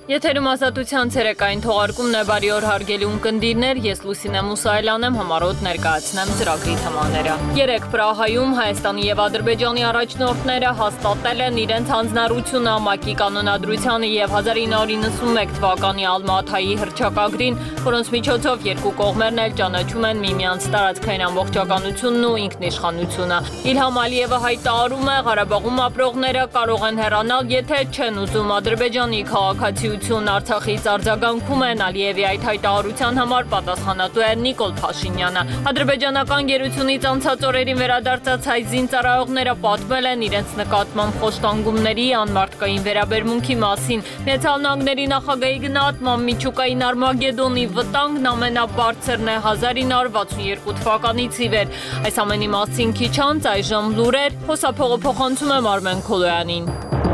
Եթերում ազատության ցերեկային թողարկումն է, բարի օր հարգելի ունկնդիրներ, ես Լուսինե Մուսայելյան եմ, համառոտ ներկայացնեմ ծրագրի թեմաները։ Երեկ Պրահայում Հայաստանի եւ Ադրբեջանի առաջնորդները հաստատել են իրենց հանձնառությունը ՄԱԿ-ի կանոնադրությանը եւ 1991 թվականի Ալմա-Աթայի հռչակագրին, որոնց միջոցով երկու կողմերն էլ ճանաչում են միմյանց տարածքային ամբողջականությունն ու ինքնիշխանությունը։ Իլհամ Ալիևը հայտարարում է, Ղարաբաղում ապրողները կարող են հեռանալ, եթե չեն ուզում Ադրբեջանի քաղաքացիություն Արցախից արձագանքում են Ալիևի այդ հայտարարության համար պատասխանատու է Նիկոլ Փաշինյանը։ Ադրբեջանական գերությունից անցած օրերին վերադարձած հայ զինծառայողները պատմել են իրենց նկատմամբ խոշտանգումների անմարդկային վերաբերմունքի մասին։ Միացյալ Նահանգների նախագահի գնահատմամբ միջուկային Արմագեդոնի վտանգն ամենաբարձրն է 1962 թվականից ի վեր։ Այս ամենի մասին քիչ անց այժմ լուրեր, հոսափողը փոխանցում եմ Արմեն Քոլոյանին։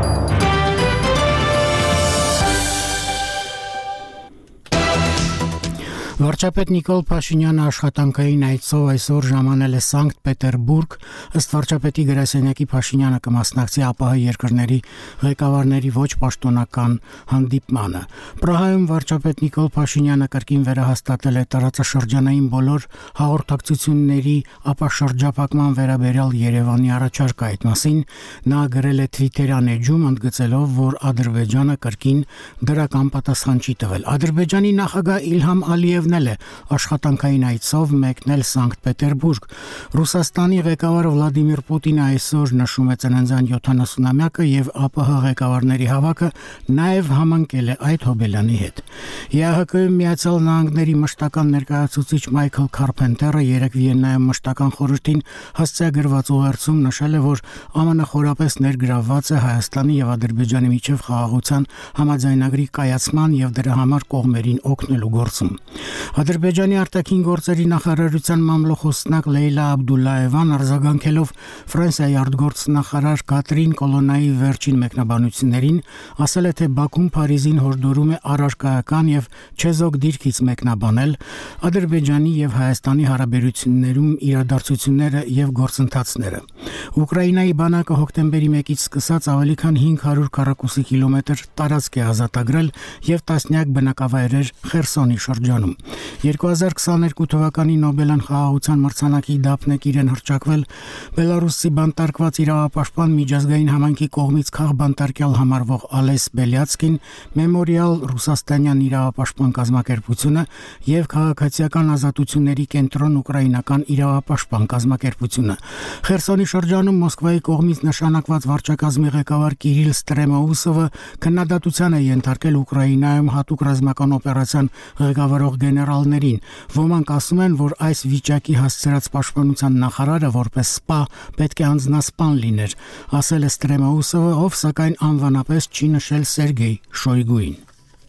Վարչապետ Նիկոլ Փաշինյանը աշխատանքային այցով այսօր ժամանել է Սանկտ Պետերբուրգ, ըստ վարչապետի գրասենյակի Փաշինյանը կմասնակցի ԱՊՀ երկրների ղեկավարների ոչ պաշտոնական հանդիպմանը։ Պրահայում վարչապետ Նիկոլ Փաշինյանը կրկին վերահաստատել է տարածաշրջանային բոլոր հաղորդակցությունների ապաշրջափակման վերաբերյալ Երևանի առաջարկը։ Այդ մասին նա գրել է Twitter-յան էջում, ընդգծելով, որ Ադրբեջանը կրկին դրական պատասխան չի տվել։ Ադրբեջանի նախագահ Իլհամ Ալիևն է աշխատանքային այցով մեկնել Սանկտ Պետերբուրգ։ Ռուսաստանի ղեկավար Վլադիմիր Պուտինը այսօր նշում է ծննդյան 70-ամյակը եւ ԱՊՀ ղեկավարների հավաքը նաեւ համընկել է այդ հոբելյանի հետ։ ԵԱՀԿ-ում Միացյալ Նահանգների մշտական ներկայացուցիչ Մայքլ Քարփենտերը երեկ Վիեննայում մշտական խորհրդին հասցեագրված ուղերձում նշել է, որ ԱՄՆ խորապես ներգրավված է Հայաստանի եւ Ադրբեջանի միջև խաղաղության համաձայնագրի կայացման եւ դրա համար կողմերին օգնելու գործում։ Ադրբեջանի արտաքին գործերի նախարարության մամլոխոստնակ Լեյլա Աբդուլլաևան արձագանքելով Ֆրանսիայի արտգործնախարար Կատրին Կոլոնայի վերջին մեկնաբանություններին ասել է, թե Բաքուն Փարիզին հորդորում է առարկայական եւ չեզոք դիրքից մեկնաբանել Ադրբեջանի եւ Հայաստանի հարաբերություններում իրադարձությունները եւ գործընթացները։ Ուկրաինայի բանակը հոկտեմբերի 1-ից սկսած ավելի քան 500 քառակուսի կիլոմետր տարածք է ազատագրել եւ տասնյակ բնակավայրեր Խերսոնի շրջանում։ 2022 թվականի Նոբելյան խաղաղության մրցանակի դափնեկիր են հռչակվել Բելարուսի բանտարկված իրավապաշտպան միջազգային համայնքի կողմից քաղբանտարկյալ համարվող Ալես Բելյացկին, Մեմորիալ Ռուսաստանյան իրավապաշտպան կազմակերպությունը եւ Քաղաքացիական ազատությունների կենտրոն ուկրաինական իրավապաշտպան կազմակերպությունը։ Խերսոնի շրջանում Մոսկվայի կողմից նշանակված վարչակազմի ղեկավար Կիրիլ Ստրեմոուսովը քննադատության է ենթարկել Ուկրաինայում հատուկ ռազմական օպերացիան ղեկավարող գեներալներին։ Ոմանք ասում են, որ այս վիճակի հասցրած պաշտպանության նախարարը որպես սպա պետք է անձնասպան լիներ, ասել է Ստրեմոուսովը, ով սակայն անվանապես չի նշել Սերգեյ Շոյգուին։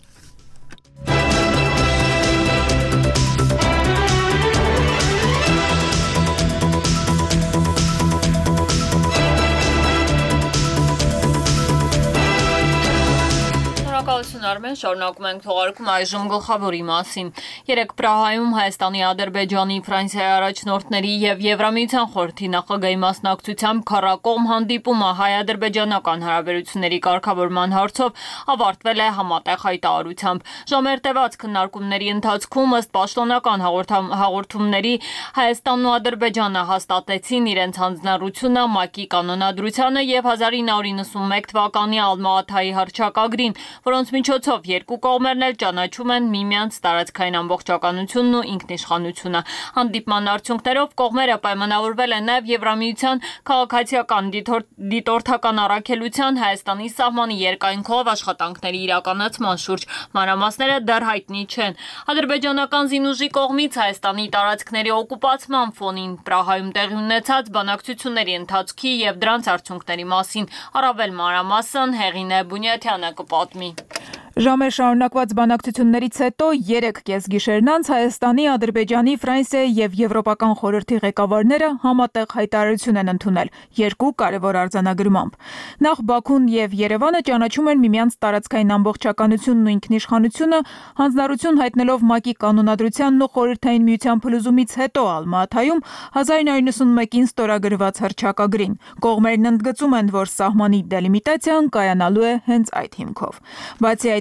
Արմեն, շարունակում ենք թողարկում այժմ գլխավորի մասին։ Երեկ Պրահայում Հայաստանի, Ադրբեջանի, Ֆրանսիայի առաջնորդների եւ Եվրամիության խորհրդի նախագահի մասնակցությամբ քառակողմ հանդիպումը հայ-ադրբեջանական հարաբերությունների կարգավորման հարցով ավարտվել է համատեղ հայտարարությամբ։ Ժամեր տևած քննարկումների ընթացքում ըստ պաշտոնական հաղորդումների Հայաստանն ու Ադրբեջանը հաստատեցին իրենց հանձնառությունը ՄԱԿ-ի կանոնադրությանը եւ 1991 թվականի Ալմա-Աթայի հռչակագրին, որոնց միջոցով երկու կողմերն էլ ճանաչում են միմյանց տարածքային ամբողջականությունն ու ինքնիշխանությունը։ Հանդիպման արդյունքներով կողմերը պայմանավորվել են նաև Եվրամիության քաղաքացիական դիտորդական առաքելության Հայաստանի սահմանի երկայնքով աշխատանքների իրականացման շուրջ։ Մանրամասները դեռ հայտնի չեն։ Ադրբեջանական զինուժի կողմից Հայաստանի տարածքների օկուպացման ֆոնին Պրահայում տեղի ունեցած բանակցությունների ընթացքի եւ դրանց արդյունքների մասին առավել մանրամասն Հեղինե Բունյաթյանը կպատմի։ Ժամեր շարունակված բանակցություններից հետո 3 կեսգիշերն անց Հայաստանի, Ադրբեջանի, Ֆրանսիայի եւ Եվրոպական խորհրդի ղեկավարները համատեղ հայտարարություն են ընդունել երկու կարևոր արձանագրմամբ։ Նախ Բաքուն եւ Երևանը ճանաչում են միմյանց տարածքային ամբողջականությունն ու ինքնիշխանությունը, հանձնառություն հայտնելով ՄԱԿ-ի կանոնադրությանն ու Խորհրդային Միության փլուզումից հետո Ալմա-Աթայում 1991-ին ստորագրված հռչակագրին։ Կողմերն ընդգծում են, որ սահմանի դելիմիտացիան կայանալու է հենց այդ հիմքով։ Բացի այդ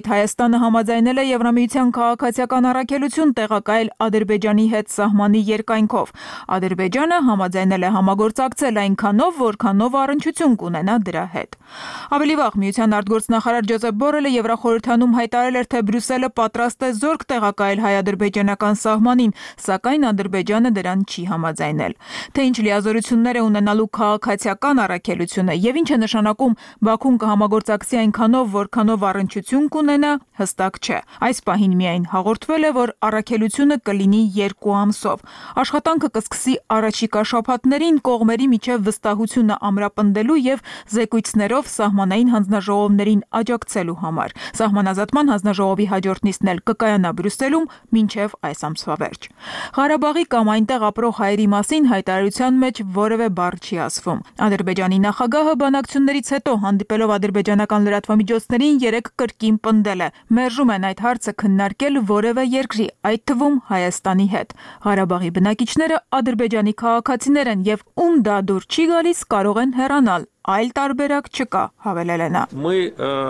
հետ Հայաստանը համաձայնել է Եվրամիության քաղաքացիական առաքելություն տեղակայել Ադրբեջանի հետ սահմանի երկայնքով։ Ադրբեջանը համաձայնել է համագործակցել այնքանով, որքանով առնչություն կունենա դրա հետ։ Ավելի վաղ Միության արտգործնախարար Ջոզեփ Բորելը Եվրախորհրդանում հայտարարել էր, թե Բրյուսելը պատրաստ է զորք տեղակայել հայ-ադրբեջանական սահմանին, սակայն Ադրբեջանը դրան չի համաձայնել։ Թե ինչ լիազորություններ է ունենալու քաղաքացիական առաքելությունը եւ ինչ է նշանակում Բաքուն կհամագործակցի այնքանով, որքանով առնչություն կունենա, հստակ չէ։ Այս պահին միայն հաղորդվել է, որ առաքելությունը կլինի 2 ամսով։ Աշխատանքը կսկսի առաջիկա շաբաթներին կողմերի միջև վստահությունը ամրապնդելու եւ զեկույցներով սահմանային հանձնաժողովներին աջակցելու համար։ Սահմանազատման հանձնաժողովի հաջորդ նիստն էլ կկայանա Բրյուսելում մինչև այս ամսվա վերջ։ Ղարաբաղի կամ այնտեղ ապրող հայերի մասին հայտարարության մեջ որևէ բառ չի ասվում։ Ադրբեջանի նախագահը բանակցություններից հետո հանդիպելով ադրբեջանական լրատվամիջոցներին 3 կրկին պնդել է. մերժում են այդ հարցը քննարկել որևէ երկրի, այդ թվում Հայաստանի հետ։ Ղարաբաղի բնակիչները ադրբեջանի քաղաքացիներ են եւ ում դա դուր չի գալիս կարող են հեռանալ, այլ տարբերակ չկա, հավելել է նա։ Мы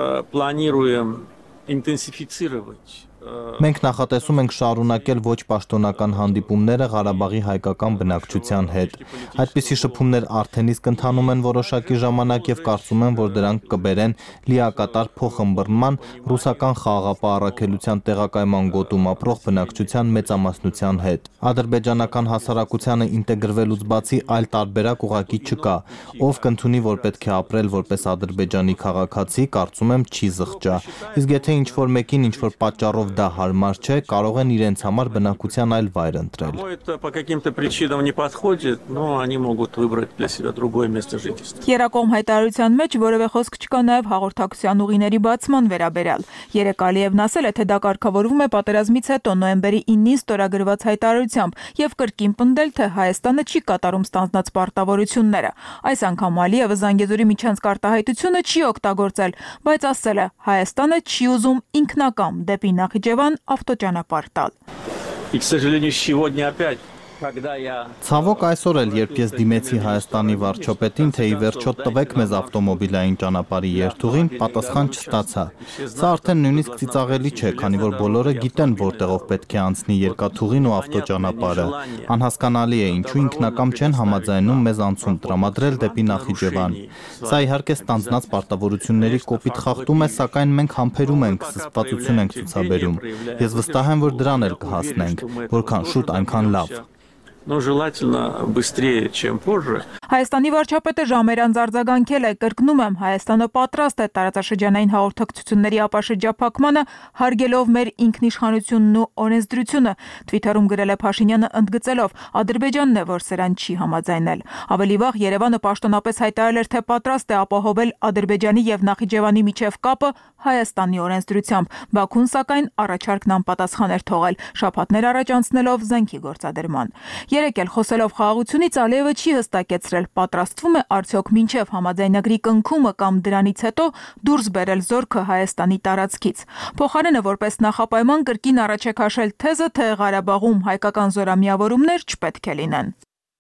планируем интенсифицировать Մենք նախատեսում ենք շարունակել ոչ պաշտոնական հանդիպումները Ղարաբաղի հայկական բնակչության հետ։ Այդպիսի շփումներ արդեն իսկ ընթանում են որոշակի ժամանակ եւ կարծում եմ, որ դրանք կբերեն լիակատար փոխըմբռնման ռուսական խաղաղապահ առաքելության տեղակայման գոտում ապրող բնակչության մեծամասնության հետ։ Ադրբեջանական հասարակությանը ինտեգրվելուց բացի այլ տարբերակ ուղղակի չկա։ Ով կընդունի, որ պետք է ապրել որպես ադրբեջանի քաղաքացի, կարծում եմ չի զղջա։ Իսկ եթե ինչ-որ մեկին ինչ-որ պատճառով դա հարմար չէ, կարող են իրենց համար բնակության այլ վայր ընտրել։ По каким-то причинам не подходит, но они могут выбрать для себя другое место жительства։ Երակոմ հայտարարության մեջ որևէ խոսք չկա նաև հաղորդակցության ուղիների բացման վերաբերյալ։ Երեկ Ալիևն ասել է, թե դա կարգավորվում է պատերազմից հետո նոյեմբերի 9-ին ստորագրված հայտարարությամբ եւ կրկին պնդել, թե Հայաստանը չի կատարում ստանձնած պարտավորությունները։ Այս անգամ Ալիևը Զանգեզուրի միջանցք արտահայտությունը չի օգտագործել, բայց ասել է, Հայաստանը չի ուզում ինքնակամ դեպի Նախիջևան ավտոճանապարհ տալ։ И, к сожалению, сегодня опять, когда я Ցավոք այսօր էլ, երբ ես դիմեցի Հայաստանի վարչապետին, թե ի վերջո տվեք մեզ ավտոմոբիլային ճանապարհի երթուղին, պատասխան չստացա։ Սա արդեն նույնիսկ ծիծաղելի չէ, քանի որ բոլորը գիտեն, որտեղով պետք է անցնի երկաթուղին ու ավտոճանապարհը։ Անհասկանալի է, ինչու ինքնակամ չեն համաձայնում մեզ անցում տրամադրել դեպի Նախիջևան։ Սա իհարկե ստանձնած պարտավորությունների կոպիտ խախտում է, սակայն մենք համբերում ենք, զսպվածություն ենք ցուցաբերում։ Ես վստահ եմ, որ դրան էլ կհասնենք, որքան շուտ, այնքան լավ։ но желательно быстрее, чем позже։ Հայաստանի վարչապետը ժամեր անց արձագանքել է, կրկնում եմ, Հայաստանը պատրաստ է տարածաշրջանային հաղորդակցությունների ապաշրջափակմանը, հարգելով մեր ինքնիշխանությունն ու օրենսդրությունը, Twitter-ում գրել է Փաշինյանը ընդգծելով, Ադրբեջանն է, որ սրան չի համաձայնել։ Ավելի վաղ Երևանը պաշտոնապես հայտարարել էր, թե պատրաստ է ապահովել Ադրբեջանի եւ Նախիջևանի միջև կապը Հայաստանի օրենսդրությամբ։ Բաքուն սակայն առաջարկն անպատասխան էր թողել, շաբաթներ առաջ անցնելով զենքի գործադրման։ Երեկ էլ խոսելով խաղաղությունից Ալիևը չի հստակեցրել, պատրաստվում է արդյոք մինչև համաձայնագրի կնքումը կամ դրանից հետո դուրս բերել զորքը Հայաստանի տարածքից։ Փոխարենը որպես նախապայման կրկին առաջ է քաշել թեզը, թե Ղարաբաղում հայկական զորամիավորումներ չպետք է լինեն։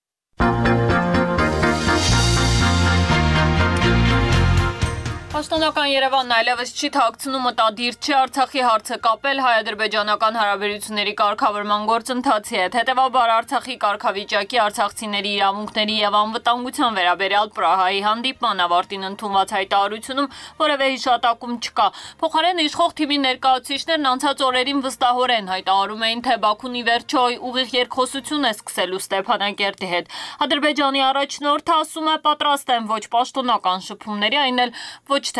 Պաշտոնական Երևանն այլևս չի թաքցնում մտադիր չի Արցախի հարցը կապել հայ-ադրբեջանական հարաբերությունների կարգավորման գործընթացի հետ։ Հետևաբար Արցախի կարգավիճակի, արցախցիների իրավունքների եւ անվտանգության վերաբերյալ Պրահայի հանդիպման ավարտին ընդունված հայտարարությունում որևէ հիշատակում չկա։ Փոխարեն իշխող թիմի ներկայացուցիչներն անցած օրերին վստահորեն հայտարարում էին, թե Բաքուն ի վերջո ուղիղ երկխոսություն է սկսելու Ստեփանակերտի հետ։ Ադրբեջանի առաջնորդը ասում է, պատրաստ են ոչ պաշտոնական շփումների, այն էլ ոչ թե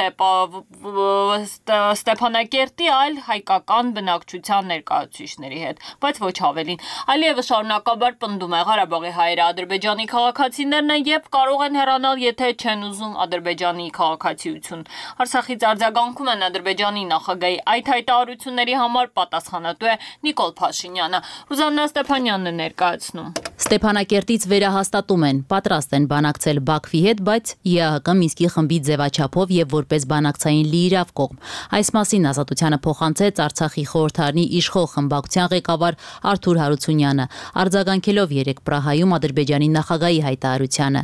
Ստեփանակերտի, այլ հայկական բնակչության ներկայացուցիչների հետ, բայց ոչ ավելին։ Ալիևը շարունակաբար պնդում է, Ղարաբաղի հայերը Ադրբեջանի քաղաքացիներն են եւ կարող են հեռանալ, եթե չեն ուզում Ադրբեջանի քաղաքացիություն։ Արցախից արձագանքում են Ադրբեջանի նախագահի այդ հայտարարությունների համար պատասխանատու է Նիկոլ Փաշինյանը։ Ռուզաննա Ստեփանյանն է ներկայացնում։ Ստեփանակերտից վերահաստատում են, պատրաստ են բանակցել Բաքվի հետ, բայց ԵԱՀԿ Մինսկի խմբի ձևաչափով եւ որպես բանակցային լիիրավ կողմ։ Այս մասին Ազատությանը փոխանցեց Արցախի խորհրդարանի իշխող խմբակցության ղեկավար Արթուր Հարությունյանը, արձագանքելով երեկ Պրահայում Ադրբեջանի նախագահի հայտարարությանը։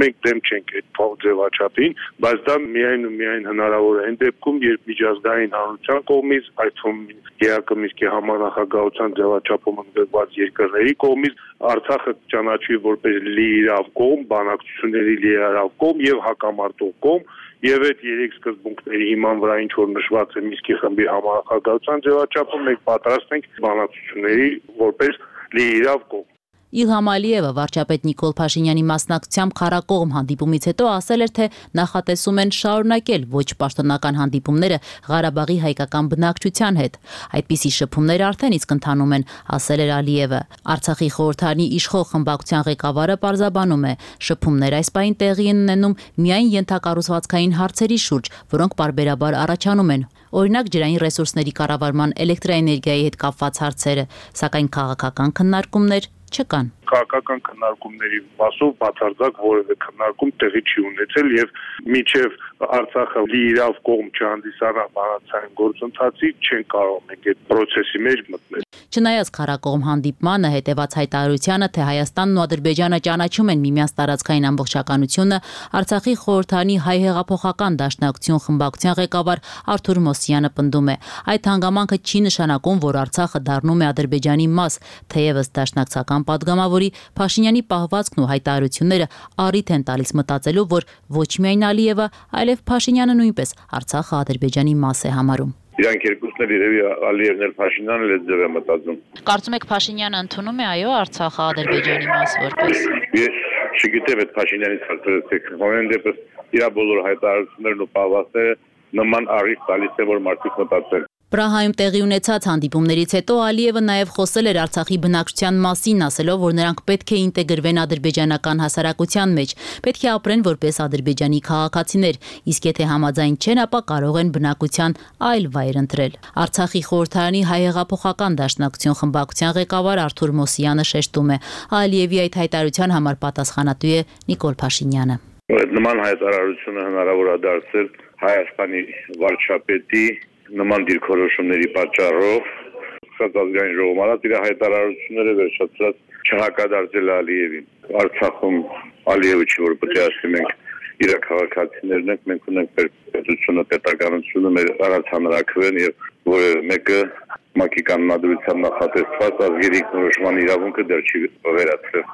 Մենք դեմ չենք այդ ձևաչափին, բայց դա միայն ու միայն հնարավոր է այն դեպքում, երբ միջազգային հանրության կողմից, այդ թվում ԵԱԿ-ի համանախագահության ձևաչափում ընդգրկված երկրների կողմից Արցախը ճանաչվի որպես լիիրավ կողմ, բանակցությունների լիիրավ կողմ եւ հակամարտող կողմ, եւ այդ երեք սկզբունքների հիման վրա ինչ որ նշված է Մինսկի խմբի համանախագահության ձևաչափում, մենք պատրաստ ենք բանակցությունների որպես լիիրավ կողմ։ Իլհամ Ալիևը վարչապետ Նիկոլ Փաշինյանի մասնակցությամբ քարակողմ հանդիպումից հետո ասել էր, թե նախատեսում են շարունակել ոչ պաշտոնական հանդիպումները Ղարաբաղի հայկական բնակչության հետ։ Այդպիսի շփումներ արդեն իսկ ընթանում են, ասել էր Ալիևը։ Արցախի խորհրդարանի իշխող խմբակցության ղեկավարը պարզաբանում է, շփումներ այս պահին տեղի են ունենում միայն ենթակառուցվածքային հարցերի շուրջ, որոնք պարբերաբար առաջանում են։ Օրինակ ջրային ռեսուրսների կառավարման, էլեկտրաէներգիայի հետ կապված հարցերը, սակայն քաղաքական քննարկումներ չկան։ Քաղաքական քննարկումների մասով բացարձակ որևէ քննարկում տեղի չի ունեցել եւ միջև Արցախը լիիրավ կողմ չհանդիսանա բանակցային գործընթացի չեն կարող մենք այդ process-ի մեջ մտնել։ Չնայած քարակողմ հանդիպմանը, հետևած հայտարարությանը, թե Հայաստանն ու Ադրբեջանը ճանաչում են միմյանց տարածքային ամբողջականությունը, Արցախի խորհրդարանի հայ հեղափոխական դաշնակցություն խմբակցության ղեկավար Արթուր Մոսյանը պնդում է, այդ հանգամանքը չի նշանակում, որ Արցախը դառնում է Ադրբեջանի մաս, թեևս դաշնակցական պատգամավորի Փաշինյանի պահվածքն ու հայտարարությունները առիթ են տալիս մտածելու, որ ոչ միայն Ալիևը, այլև Փաշինյանը նույնպես Արցախը Ադրբեջանի մաս է համարում։ Իրանք երկուսն էլ երևի Ալիևն էլ Փաշինյանն էլ այդ ձև է մտածում։ Կարծում եք Փաշինյանը ընդունում է այո Արցախը Ադրբեջանի մաս որպես։ Ես չգիտեմ այդ Փաշինյանից հարցրեցեք, ամեն դեպս իր բոլոր հայտարարություններն ու պահվածքները նման առիթ տալիս է, որ մարդիկ մտածեն։ Պրահայում տեղի ունեցած հանդիպումներից հետո Ալիևը նաև խոսել էր Արցախի բնակչության մասին, ասելով, որ նրանք պետք է ինտեգրվեն ադրբեջանական հասարակության մեջ, պետք է ապրեն որպես ադրբեջանի քաղաքացիներ, իսկ եթե համաձայն չեն, ապա կարող են բնակության այլ վայր ընտրել։ Արցախի խորհրդարանի հայ հեղափոխական դաշնակցություն խմբակցության ղեկավար Արթուր Մոսյանը շեշտում է, Ալիևի այդ հայտարարության համար պատասխանատու է Նիկոլ Փաշինյանը։ Այդ նման հայտարարությունը հնարավոր է դարձել Հայաստանի վարչապետի նման դիրքորոշումների պատճառով ազգային ժողովում արած իր հայտարարությունները վերջացրած չհակադարձել Ալիևին։ Արցախում Ալիևը չի որ պետք է ասի մենք իր քաղաքացիներն ենք, մենք ունենք պետությունը, պետականությունը, մեր առանցանրակվեն եւ որևէ մեկը ՄԱԿ-ի կանոնադրությամբ նախատեսված ազգերի ինքնորոշման իրավունքը դեռ չի վերացրել։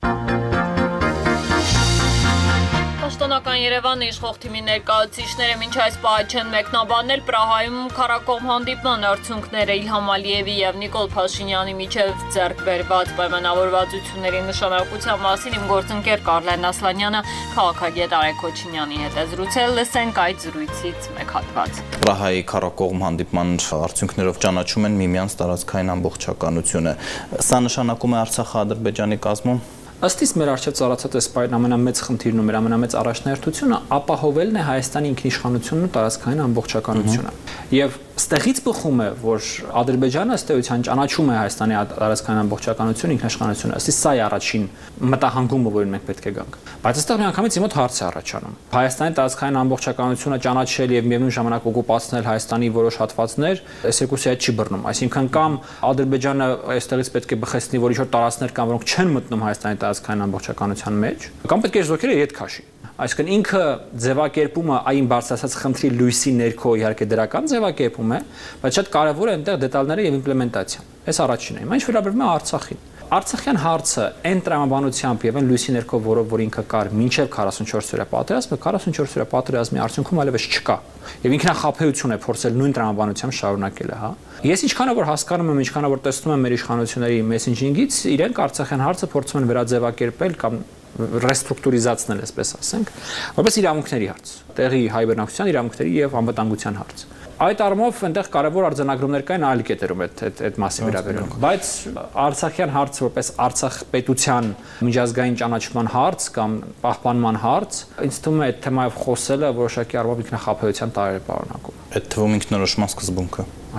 Պաշտոնական Երևանի իշխող թիմի ներկայացուցիչները մինչ այս պահը չեն մեկնաբանել Պրահայում քարակողմ հանդիպման արդյունքները Իլհամ Ալիևի եւ Նիկոլ Փաշինյանի միջև ձեռք բերված պայմանավորվածությունների նշանակության մասին իմ գործընկեր Կարլեն Ասլանյանը քաղաքագետ Արեգ Քոչինյանի հետ է զրուցել, լսենք այդ զրույցից մեկ հատված։ Պրահայի քարակողմ հանդիպման արդյունքներով ճանաչում են միմյանց տարածքային ամբողջականությունը։ Սա նշանակում է Արցախը Ադրբեջանի կազմում։ Ըստ իս մեր առջև ծառացած այս պայման ամենամեծ խնդիրն ու մեր ամենամեծ առաջնահերթությունը ապահովելն է Հայաստանի ինքնիշխանությունն ու տարածքային ամբողջականությունը։ Եվ ստեղից բխում է, որ Ադրբեջանը ըստ էության ճանաչում է Հայաստանի տարածքային ամբողջականությունը, ինքնիշխանությունը։ Ըստ իս սա է առաջին մտահանգումը, որին մենք պետք է գանք։ Բայց այստեղ միանգամից իմոտ հարց է առաջանում։ Հայաստանի տարածքային ամբողջականությունը ճանաչել եւ միևնույն ժամանակ օկուպացնել Հայաստանի որոշ հատվածներ, այս երկուսի հետ չի բռնում։ Այսինքն կամ Ադրբեջանը այստեղից պետք է բխեցնի, որ ինչ-որ տարածքներ կան, որոնք չեն մտնում Հայաստանի տարածքային ամբողջականության մեջ, կամ պետք է զոհերը ետ քաշի։ Այսինքն ինքը ձևակերպումը այն բարձրացած խնդրի լույսի ներքո իհարկե դրական ձևակերպում է, բայց շատ կարևոր է այնտեղ դետալները եւ իմպլեմենտացիան։ Այս առաջինն է։ Ինչ վերաբերում է Արցախին։ Արցախյան հարցը այն տրամաբանությամբ եւ այն լույսի ներքո, որ ինքը կար մինչեւ 44 օրյա պատերազմը, 44 օրյա պատերազմի արդյունքում այլևս չկա։ Եվ ինքնախաբեություն է փորձել նույն տրամաբանությամբ շարունակելը, հա։ Ես ինչքանով որ հասկանում եմ, ինչքանով որ տեսնում եմ մեր իշխանությունների մեսենջինգից, իրենք Արցախյան հարցը փորձում են վերաձևակերպել կամ ռեստրուկտուրիզացնել, այսպես ասենք, որպես իրավունքների հարց, տեղի հայ բնակչության իրավունքների եւ անվտանգության հարց։ Այդ առումով այնտեղ կարևոր արձանագրումներ կային այլ կետերում այդ մասի վերաբերյալ։ Բայց Արցախյան հարցը որպես Արցախ պետության միջազգային ճանաչման հարց կամ պահպանման հարց, ինձ թվում է այդ թեմայով խոսելը որոշակի առումով ինքնախաբեության տարեր է պարունակում։ Այդ թվում ինքնորոշման սկզբունքը։ Այո։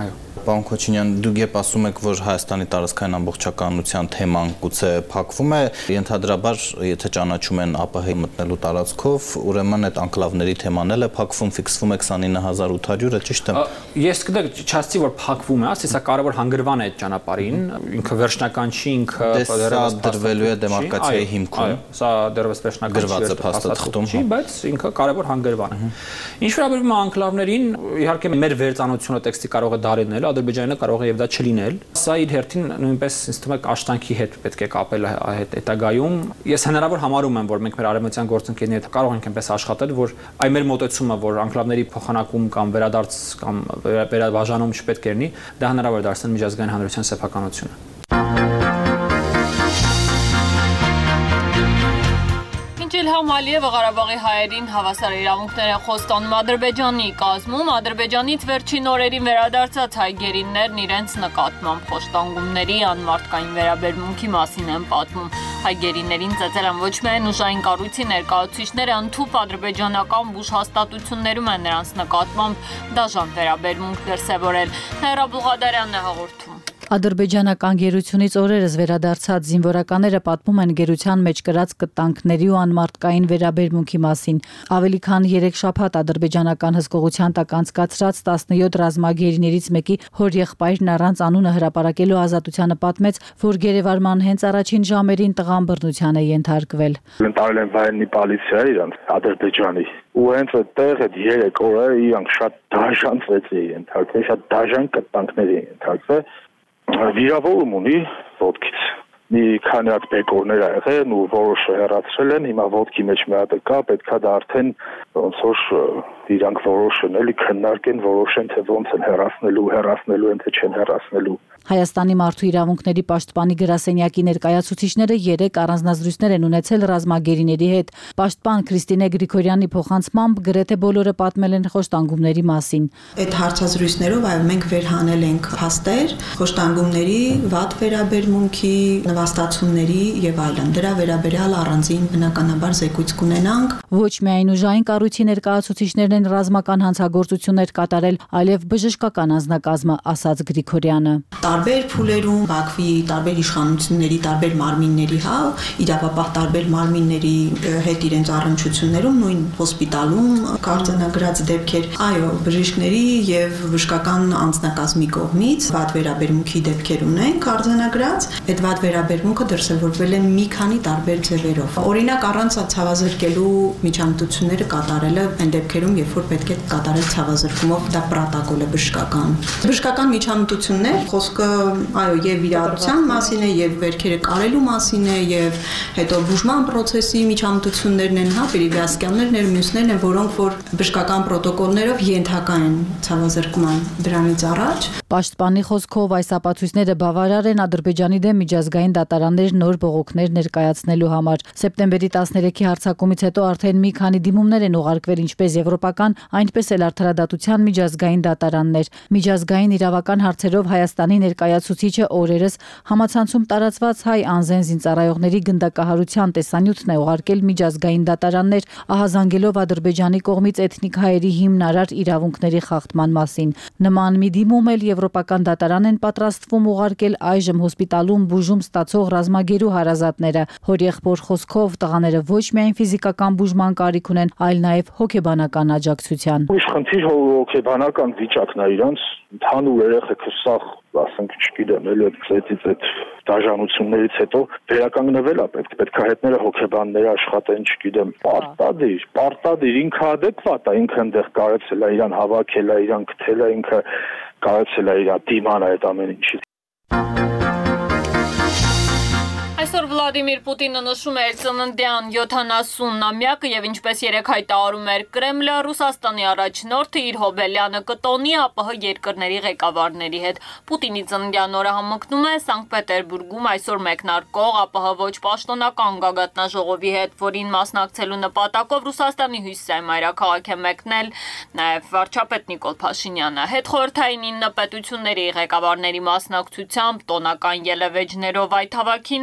Պարոն Քոչինյան, դուք երբ ասում եք, որ Հայաստանի տարածքային ամբողջականության թեման գուցե փակվում է, ենթադրաբար, եթե ճանաչում են ԱՊՀ-ի մտնելու տարածքով, ուրեմն այդ անկլավների թեման էլ է փակվում, ֆիքսվում է 29800-ը, ճիշտ է։ Ես չասեցի, որ փակվում է, ասեցի, սա կարևոր հանգրվան է այդ ճանապարհին, ինքը վերջնական չի, ինքը դրվելու է դեմարկացիայի հիմքում։ Սա դեռևս վերջնական գրված է փաստաթղթում, բայց ինքը կարևոր հանգրվան է։ Ինչ վերաբերում է անկլավներին, իհարկե մեր վերծանությունը տեքստի կարող է դարինել, Ադրբեջանը կարող է եւ դա չլինել։ Սա իր հերթին նույնպես ինձ թվում է աշտանքի հետ պետք է կապել հետագայում։ Ես հնարավոր համարում եմ, որ մենք մեր արևմտյան գործընկերների հետ կարող ենք այնպես աշխատել, որ այ մեր մոտեցումը, որ անկլավների փոխանակում կամ վերադարձ կամ վերաբաժանում չպետք է լինի, դա հնարավոր է դարձնել միջազգային հանրության սեփականությունը։ Իլհամ Ալիևը Ղարաբաղի հայերին հավասար իրավունքներ է խոստանում Ադրբեջանի կազմում, Ադրբեջանից վերջին օրերին վերադարձած հայ գերիներն իրենց նկատմամբ խոշտանգումների անմարդկային վերաբերմունքի մասին են պատմում։ Հայ գերիներին ծեծել են ոչ միայն ուժային կառույցի ներկայացուցիչները, ընդհանուր ադրբեջանական բուժ հաստատություններում են նրանց նկատմամբ դաժան վերաբերմունք դրսևորել։ Նայրա Բուղադարյանն է հաղորդում։ Ադրբեջանական գերությունից օրերս վերադարձած զինվորականները պատմում են գերության մեջ կրած կտանքների ու անմարդկային վերաբերմունքի մասին։ Ավելի քան 3 շաբաթ ադրբեջանական հսկողության տակ անցկացրած 17 ռազմագերիներից մեկի հորեղբայրն առանց անունը հրապարակելու ազատությանը պատմեց, որ գերեվարման հենց առաջին ժամերին տղան բռնության է ենթարկվել։ Ընտրել են վայրենի պոլիցիա իրանց Ադրբեջանի ու հենց այդտեղ այդ 3 օրը իրանք շատ դաժան ծեծի ենթարկվել, շատ դաժան կտանքների ենթարկվել։ Վիրավորում ունի ոտքից։ Մի քանի հատ բեկորներ ա եղել ու որոշը հեռացրել են, հիմա ոտքի մեջ մի հատ կա, պետքա դա արդեն ոնց որ իրանք որոշեն, էլի քննարկեն, որոշեն թե ոնց են հեռացնելու են թե չեն հեռացնելու։ Հայաստանի մարդու իրավունքների պաշտպանի գրասենյակի ներկայացուցիչները 3 առանձնազրույցներ են ունեցել ռազմագերիների հետ։ Պաշտպան Քրիստինե Գրիգորյանի փոխանցմամբ գրեթե բոլորը պատմել են խոշտանգումների մասին։ Այդ հարցազրույցներով այո մենք վերհանել ենք փաստեր, խոշտանգումների, վատ վերաբերմունքի, նվաստացումների եւ այլն։ Դրա վերաբերյալ առանձին բնականաբար զեկույց կունենանք։ Ոչ միայն ուժային կառույցի ներկայացուցիչներն են ռազմական հանցագործություններ կատարել, այլև բժշկական անձնակազմը, ասաց Գրիգորյանը։ Տարբեր փուլերում Բաքվի տարբեր իշխանությունների, տարբեր մարմինների, իրավապահ տարբեր մարմինների հետ իրենց առնչություններում նույն հոսպիտալում կարձանագրած դեպքեր, այո, բժիշկների եւ բժշկական անձնակազմի կողմից վատ վերաբերմունքի դեպքեր ունենք արձանագրած։ Այդ վատ վերաբերմունքը դրսևորվել է մի քանի տարբեր ձևերով։ Օրինակ առանց ցավազրկելու միջամտությունները կատարելը այն դեպքերում, երբ որ պետք է կատարել ցավազրկումով, դա պրոտոկոլ է բժշկական։ Բժշկական միջամտություններ, խոսքը այո, եւ իրարության մասին է, եւ վերքերը կարելու մասին է, եւ հետո բուժման process-ի միջամտություններն են, Պերիվասկյաններն են, մյուսներն են, որոնք որ բժշկական պրոտոկոլներով ենթակա են ցավազրկման դրանից առաջ։ Պաշտպանի խոսքով այս ապացույցները բավարար են Ադրբեջանի դեմ միջազգային դատարաններ նոր բողոքներ ներկայացնելու համար։ Սեպտեմբերի 13-ի հարձակումից հետո արդեն մի քանի դիմումներ են ուղարկվել ինչպես եվրոպական, այնպես էլ արդարադատության միջազգային դատարաններ։ Միջազգային իրավական հարցերով Հայաստանի ներկայացուցիչը օրերս համացանցում տարածված հայ անզեն զինծառայողների գնդակահարության տեսանյութն է ուղարկել միջազգային դատարաններ, ահազանգելով Ադրբեջանի կողմից էթնիկ հայերի հիմնարար իրավունքների խախտման մասին։ Նման մի դիմում էլ եվրոպական դատարան են պատրաստվում ուղարկել այժմ հոսպիտալում բուժում ստացող ռազմագերու հարազատները։ Հորեղբոր խոսքով տղաները ոչ միայն ֆիզիկական բուժման կարիք ունեն, այլ նաև հոգեբանական աջակցության։ Ուրիշ խնդիր հոգեբանական վիճակն է իրանց, ընդհանուր երեխեքը սա, ասենք, չգիտեմ, էլի այդ դաժանություններից հետո վերականգնվել է պետք է հետները հոգեբանները աշխատեն, չգիտեմ, պարտադիր, ինքը adekvat է, ինքը այնտեղ կարեցել է իրան հավաքել է, իրան գտել է, ինքը կարեցել է իր դիման այդ ամեն ինչից։ Այսօր Վլադիմիր Պուտինը նշում է իր ծննդյան 70-ամյակը եւ ինչպես երեք հայտարարում էր Կրեմլը, Ռուսաստանի առաջնորդը իր հոբելյանը կտոնի ԱՊՀ երկրների ղեկավարների հետ։ Պուտինի ծննդյան օրը համընկնում է Սանկտ Պետերբուրգում այսօր մեկնարկող ԱՊՀ ոչ պաշտոնական գագաթնաժողովի հետ, որին մասնակցելու նպատակով Ռուսաստանի հյուսիսային մայրաքաղաք է մեկնել նաեւ վարչապետ Նիկոլ Փաշինյանը։ Հետխորհրդային 9 պետությունների ղեկավարների մասնակցությամբ տոնական ելևէջներով այդ հավաքին ազատ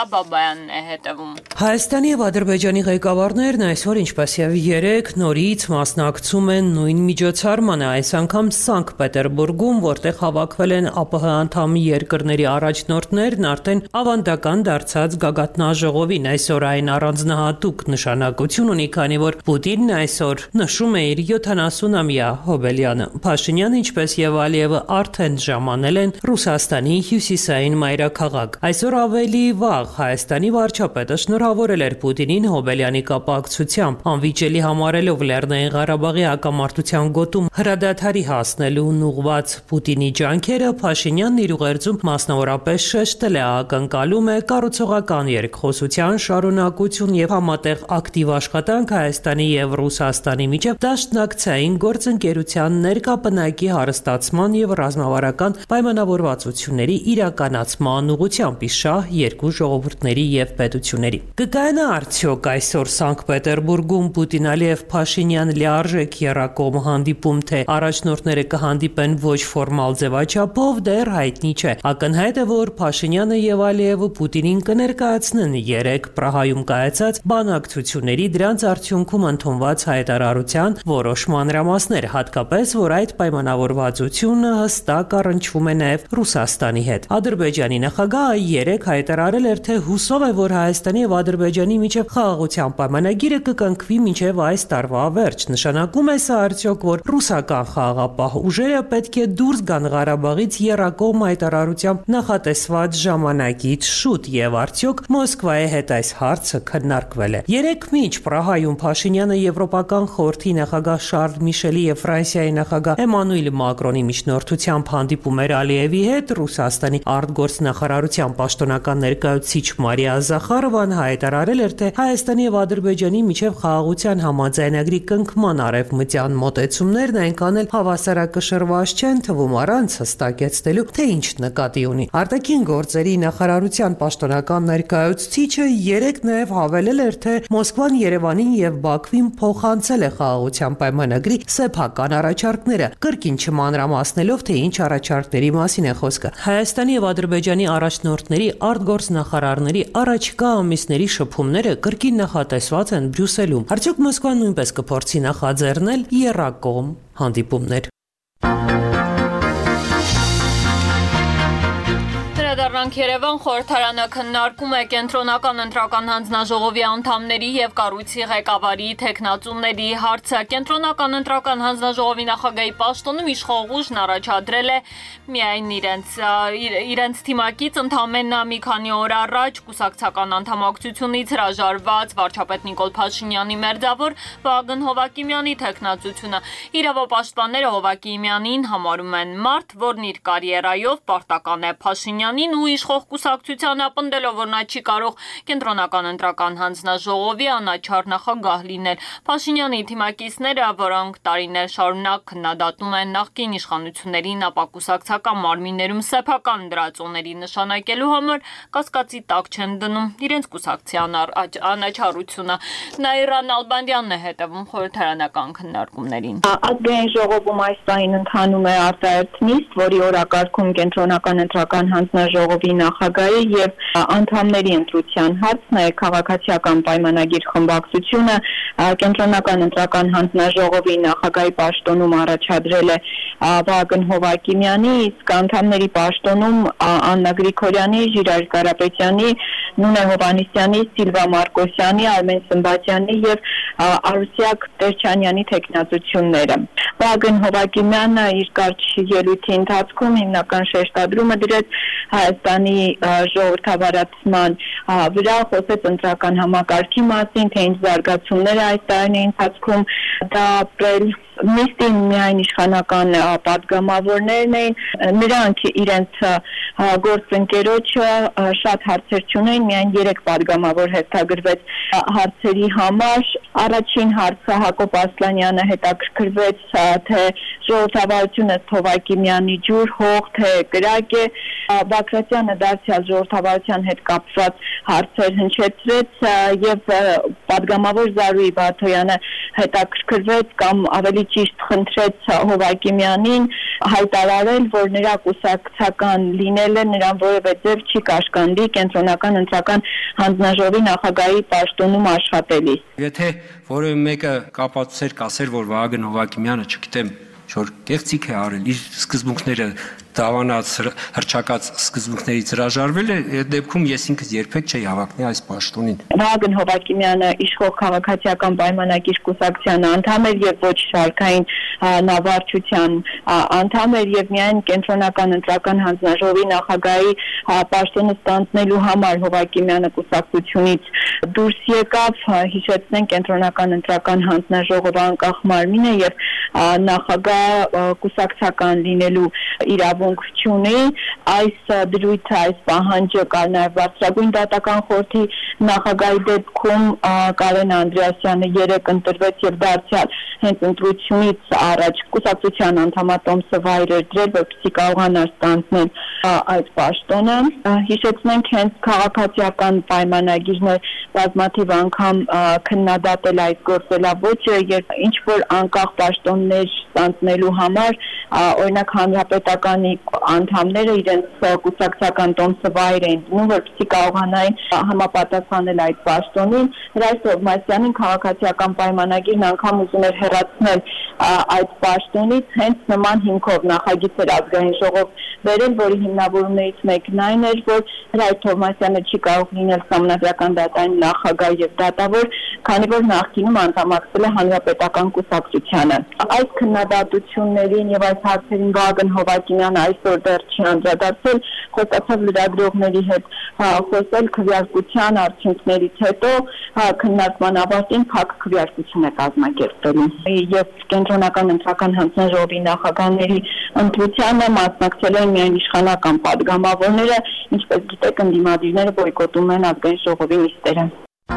Բաբայանն է հետևում։ Հայաստանի եւ Ադրբեջանի ղեկավարներն այսօր ինչպես եւ երեկ նորից մասնակցում են նույն միջոցառմանը, այս անգամ Սանկտ Պետերբուրգում, որտեղ հավաքվել են ԱՊՀ անդամ երկրների առաջնորդներն արդեն ավանդական դարձած գագաթնաժողովին։ Այսօր այն առանձնահատուկ նշանակություն ունի, քանի որ Պուտինն այսօր նշում է իր 70-ամյա հոբելյանը։ Փաշինյանը, ինչպես եւ Ալիևը արդեն ժամանել են Ռուսաստանի հյուսիսային մայրաքաղաք։ Այսօր ավելի վաղ Հայաստանի վարչապետը շնորհավորել էր Պուտինին հոբելյանի կապակցությամբ, անվիճելի համարելով Լեռնային Ղարաբաղի հակամարտության գոտում հրադադարի հասնելուն ուղղված Պուտինի ջանքերը, Փաշինյանն իր ուղերձում մասնավորապես շեշտել է ակնկալում է կառուցողական երկխոսության շարունակություն եւ համատեղ ակտիվ աշխատանք Հայաստանի եւ Ռուսաստանի միջև դաշնակցային գործընկերության ներկա պնակի հարստացման եւ ռազմավարական պայմանավորվածությունների իրականացման ուղղությամբ իշահ երկու ժողովուրդների եւ պետությունների։ Կկայանա արդյոք այսօր Սանկտ Պետերբուրգում Պուտին-Ալիև Փաշինյան լիարժեք եռակողմ հանդիպում, թե առաջնորդները կհանդիպեն ոչ ֆորմալ ձևաչափով, դեռ հայտնի չէ։ Ակնհայտ է, որ Փաշինյանը եւ Ալիևը Պուտինին կներկայացնեն երեք Պրահայում կայացած բանակցությունների դրանց արդյունքում ընդունված հայտարարության որոշ մանրամասներ, հատկապես որ այդ պայմանավորվածությունը հստակ առնչվում է նաեւ Ռուսաստանի հետ։ Ադրբեջանի նախագահը երեք հայտարարել էր, թե հուսով է, որ Հայաստանի եւ Ադրբեջանի միջև խաղաղության պայմանագիրը կկնքվի մինչև այս տարվա վերջ։ Նշանակում է սա արդյոք, որ ռուսական խաղաղապահ ուժերը պետք է դուրս գան Ղարաբաղից եռակողմ հայտարարությամբ նախատեսված ժամանակից շուտ եւ արդյոք Մոսկվայի հետ այս հարցը քննարկվել է։ Երեք միջ Պրահայում Փաշինյանը Եվրոպական խորհրդի նախագահ Շարլ Միշելի եւ Ֆրանսիայի նախագահ Էմանուել Մակրոնի միջնորդությամբ հանդիպում էր Ալիևի հետ, Ռուսաստանի արտգործնախարարության պաշտոնական ներկայացուցիչ Մարիա Զախարովան հայտարարել էր, թե Հայաստանի եւ Ադրբեջանի միջև խաղաղության համաձայնագրի կնքման արևմտյան մոտեցումներն այնքան էլ հավասարակշռված չեն թվում, առանց հստակեցնելու, թե ինչ նկատի ունի։ Արտաքին գործերի նախարարության պաշտոնական ներկայացուցիչը երեք նաեւ հավելել էր, թե Մոսկվան Երևանին եւ Բաքվին փոխանցել է խաղաղության պայմանագրի սեփական առաջարկները, կրկին չմանրամասնելով, թե ինչ առաջարկների մասին է խոսքը։ Հայաստանի եւ Ադրբեջանի առաջնորդների արտգործնախարարների առաջիկա ամիսների շփումները կրկին նախատեսված են Բրյուսելում։ Արդյոք Մոսկվան նույնպես կփորձի նախաձեռնել եռակողմ հանդիպումներ։ Երևան խորհրդարանը քննարկում է կենտրոնական ընտրական հանձնաժողովի անդամների եւ կառույցի ղեկավարի թեկնածուների հարցը։ Կենտրոնական ընտրական հանձնաժողովի նախագահի պաշտոնում իշխող ուժն առաջադրել է միայն իրենց թիմակից ընդամենը մի քանի օր առաջ կուսակցական անդամակցությունից հրաժարված վարչապետ Նիկոլ Փաշինյանի մերձավոր Վագն Հովակիմյանի թեկնածությունը։ Իրավապաշտպանները Հովակիմյանին համարում են մարդ, որն իր կարիերայով պարտական է Փաշինյանին ու իշխող կուսակցությանը, պնդելով, որ նա չի կարող կենտրոնական ընտրական հանձնաժողովի անաչառ նախագահ լինել։ Փաշինյանի թիմակիցները, որոնք տարիներ շարունակ քննադատում են նախկին իշխանություններին ապակուսակցական մարմիններում սեփական դրածոների նշանակելու համար, կասկածի տակ չեն դնում իրենց կուսակցության անաչառությունը։ Նաիրա Նալբանդյանն է հետևում խորհրդարանական քննարկումներին։ Ազգային ժողովում այս տարին ընթանում է արտահերթ նիստ, որի օրակարգում կենտրոնական ընտրական հանձնաժողովի նախագահի եւ անդամների ընտրության հարցն է, քաղաքացիական պայմանագիր խմբակցությունը կենտրոնական ընտրական հանձնաժողովի նախագահի պաշտոնում առաջադրել է Վագն Հովակիմյանի, իսկ անդամների պաշտոնում Աննա Գրիգորյանի, Ժիրայր Կարապետյանի, Նունե Հովանեսյանի, Սիլվա Մարկոսյանի, Արմեն Սմբատյանի եւ Արուսյակ Տերչանյանի թեկնածությունները։ Վագն Հովակիմյանը իր կարճ ելույթի ընթացքում հիմնական շեշտադրումը դրեց Հայաստանի ժողովրդավարացման վրա, խոսեց ընտրական համակարգի մասին, թե ինչ զարգացումներ այս տարիների ընթացքում դա ապրել նիստին միայն իշխանական պատգամավորներն էին, նրանք իրենց գործընկերոջը շատ հարցեր չունեն, միայն 3 պատգամավոր հետագրվեց հարցերի համար։ Առաջին հարցը Հակոբ Ասլանյանը հետաքրքրվեց, թե ժողովրդավարությունը Հովակիմյանի ջուր, հող, թե կրակ է։ Բակրատյանը դարձյալ ժողովրդավարության հետ կապված հարցեր հնչեցրեց եւ պատգամավոր Զարուհի Բաթոյանը հետաքրքրվեց կամ ավելի ճիշտ խնդրեց Հովակիմյանին հայտարարել, որ նրա կուսակցական լինելը նրան որևէ ձև չի կաշկանդի կենտրոնական ընտրական հանձնաժողովի նախագահի պաշտոնում աշխատելիս։ Եթե որևէ մեկը կապացուցեր կասեր, որ Վահագն Հովհակիմյանը, չգիտեմ, որ կեղծիք է արել, իր սկզբունքները դավանած հրճակած սկզբունքներից հրաժարվել է, այդ դեպքում ես ինքս երբեք չէի հավակնի այս պաշտոնին։ Վահագն Հովհակիմյանը իշխող քաղաքացիական պայմանագիր կուսակցության անդամ էր եւ ոչ շարքային նավարչության անդամ էր եւ միայն կենտրոնական ընտրական հանձնաժողովի նախագահի պաշտոնը ստանձնելու համար Հովհակիմյանը կուսակցությունից դուրս եկավ, հիշեցնենք կենտրոնական ընտրական հանձնաժողովը անկախ մարմին է եւ նախագահ կուսակցական լինելու իրավունք չունի, այս դրույթը, այս պահանջը կար նաև բարձրագույն դատական խորհրդի նախագահի դեպքում Կարեն Անդրեասյանը 3 ընտրվեց եւ դարձյալ հենց ընտրությունից առաջ կուսակցության անդամատոմսը վայր էր դրել, որպեսզի կարողանար ստանձնել այդ պաշտոնը։ Հիշեցնենք հենց քաղաքացիական պայմանագիրն է բազմաթիվ անգամ քննադատել այդ գործելավոճը, երբ ինչ որ անկախ պաշտոններ ստանձնելու համար օրինակ հանրապետականի անդամները իրենց կուսակցական տոմսը վայր էին դնում, որպեսզի կարողանային համապատասխանել այդ պաշտոնին։ Հրայր Թովմասյանին քաղաքացիական պայմանագիրն անգամ ուզում էր հեռացնել այդ պաշտոնից, հենց նման հիմքով նախագիծ էր ազգային ժողով վերել, որի հիմնավորումներից մեկն այն էր, որ Հրայր Թովմասյանը չի կարող լինել Սահմանադրական դատարանի նախագահ եւ դատավոր, քանի որ նախկինում անդամակցել է հանրապետական կուսակցությանը։ Այս քննադատություններին եւ այս հարցերին Վահագն Հովհակիմյանը այսօր դեռ չի անդրադարձել, խոսացավ լրագրողների հետ խոսել քվեարկության արդյունքներից հետո քննարկման ավարտին փակ քվեարկություն է կազմակերպվելու եւ կենտրոնական ընտրական հանձնաժողովի նախագահների ընտրությանը մասնակցել են միայն իշխանական падգամավորները, ինչպես գիտեք, ընդդիմադիրները բոյկոտում են ազգային ժողովի նիստերը։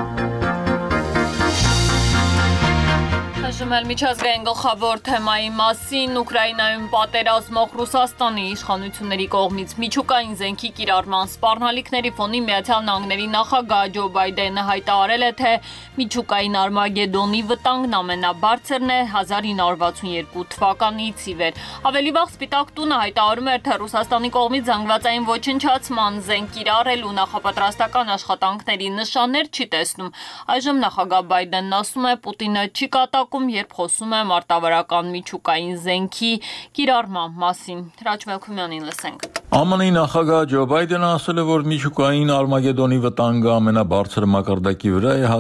Այժմ միջազգային գլխավոր թեմայի մասին Ուկրաինայում պատերազմող Ռուսաստանի իշխանությունների կողմից միջուկային զենքի կիրառման սպառնալիքների ֆոնին Միացյալ Նահանգների նախագահ Ջո Բայդենը հայտարարել է, թե միջուկային Արմագեդոնի վտանգն ամենաբարձրն է 1962 թվականից ի վեր։ Ավելի վաղ Սպիտակ տունը հայտարարում էր, թե Ռուսաստանի կողմից զանգվածային ոչնչացման զենք կիրառելու նախապատրաստական աշխատանքների նշաններ չի տեսնում։ Այժմ նախագահ Բայդենն ասում է, Պուտինը չի կատակում, երբ խոսում է մարտավարական միջուկային զենքի կիրառման մասին։ Հրաչ Մելքումյանին լսենք։ ԱՄՆ-ի նախագահ Ջո Բայդենը ասել է, որ միջուկային Արմագեդոնի վտանգը ամենաբարձր մակարդակի վրա է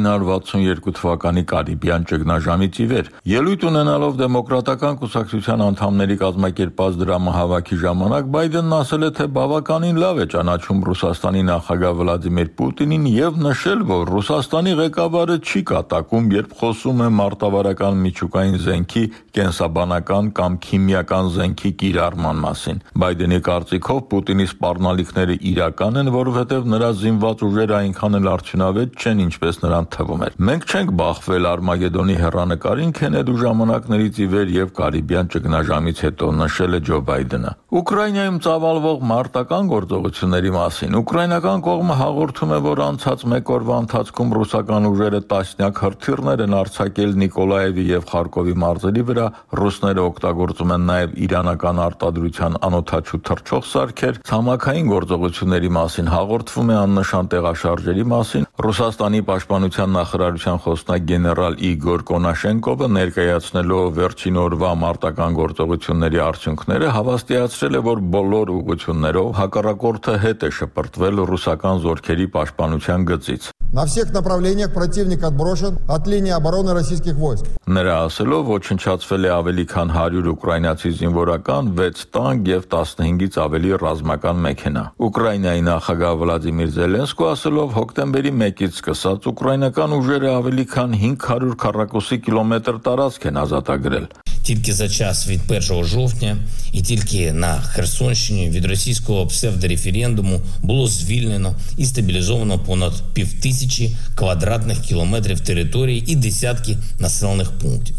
1962 թվականի Կարիբյան ճգնաժամից ի վեր։ Ելույթ ունենալով դեմոկրատական կուսակցության անդամների կազմակերպած դրամահավաքի ժամանակ Բայդենն ասել է, թե բավականին լավ է ճանաչում Ռուսաստանի նախագահ Վլադիմիր Պուտինին եւ նշել, որ Ռուսաստանի ղեկավարը չի կատակում, երբ խոսում է մարտավարական միջուկային զենքի, կենսաբանական կամ քիմիական զենքի կիրառման մասին։ Բայդենի կարծիքով Պուտինի սպառնալիքները իրական են, որովհետև նրա զինված ուժերը այնքան էլ արդյունավետ չեն, ինչպես նրան թվում էր։ Մենք չենք բախվել Արմագեդոնի հեռանկարին Քենեդու ժամանակներից ի վեր եւ Կարիբյան ճգնաժամից հետո, նշել է Ջո Բայդենը։ Ուկրաինայում ծավալվող մարտական գործողությունների մասին ուկրաինական կողմը հաղորդում է, որ անցած մեկ օրվա ընթացքում ռուսական ուժերը տասնյակ հրթիռներ են արձակել Նիկոլաևի եւ Խարկովի մարզերի վրա, ռուսները օգտագործում են նաեւ իրանական արտադրության անօդաչու թռչող սարքեր։ Ցամաքային գործողությունների մասին հաղորդվում է աննշան տեղաշարժերի մասին։ Ռուսաստանի պաշտպանության նախարարության խոսնակ գեներալ Իգոր Կոնաշենկովը ներկայացնելով վերջին օրվա մարտական գործողությունների արդյունքները հավաստիացրել է, որ բոլոր ուղղություններով հակառակորդը հետ է շպրտվել ռուսական զորքերի պաշտպանության գծից։ На всех направлениях противник отброшен от линии обороны российских войск. Նրա ասելով ոչնչացվել է ավելի քան 100 ուկրաինացի զինվորական, 6 տանկ եւ 15-ից ավելի ռազմական մեքենա։ Ուկրաինայի նախագահ Վլադիմիր Զելենսկու ասելով հոկտեմբերի 1-ից սկսած ուկրաինական ուժերը ավելի քան 500 քառակուսի կիլոմետր տարածք են ազատագրել։ Тільки за час від 1 жовтня і тільки на Херсонщині від російського псевдореферендуму було звільнено і стабілізовано понад 5000 квадратних кілометрів території і десятки населених пунктів.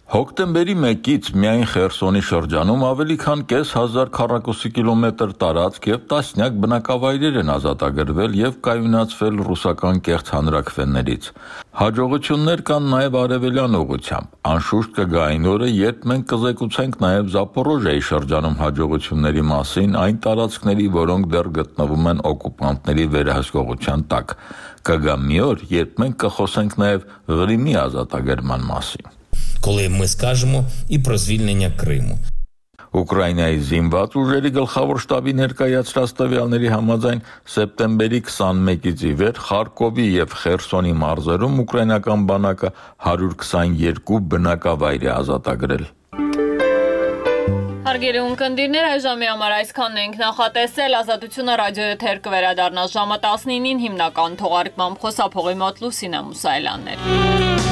Հոկտեմբերի 1-ից միայն Խերսոնի շրջանում ավելի քան 5,000 քառակուսի կիլոմետր տարածք եւ տասնյակ բնակավայրեր են ազատագրվել եւ կայունացվել ռուսական կեղծ հանրաքվեներից։ Հաջողություններ կան նաեւ արևելյան ուղղությամբ։ Անշուշտ կգա այն օրը, երբ մենք կզեկուցենք նաեւ Զապորոժիայի շրջանում հաջողությունների մասին այն տարածքների, որոնք դեռ գտնվում են օկուպանտների վերահսկողության տակ։ Կգա մի օր, երբ մենք կխոսենք նաեւ Ղրիմի ազատագրման մասին։ Коли ми скажемо і про звільнення Криму. Ուկրաինայի զինված ուժերի գլխավոր շտաբի ներկայացրած տվյալների համաձայն սեպտեմբերի 21-ից ի վեր Խարկովի եւ Խերսոնի մարզերում ուկրաինական բանակը 122 բնակավայր է ազատագրել։ Հարգելի ունկնդիրներ, այժմի համար այսքանն ենք նախատեսել։ Ազատությունը ռադիոյի եթեր կվերադառնա ժամը 19-ին հիմնական թողարկմամբ խոսափողի մոտ Լուսինե Մուսայելյաններ։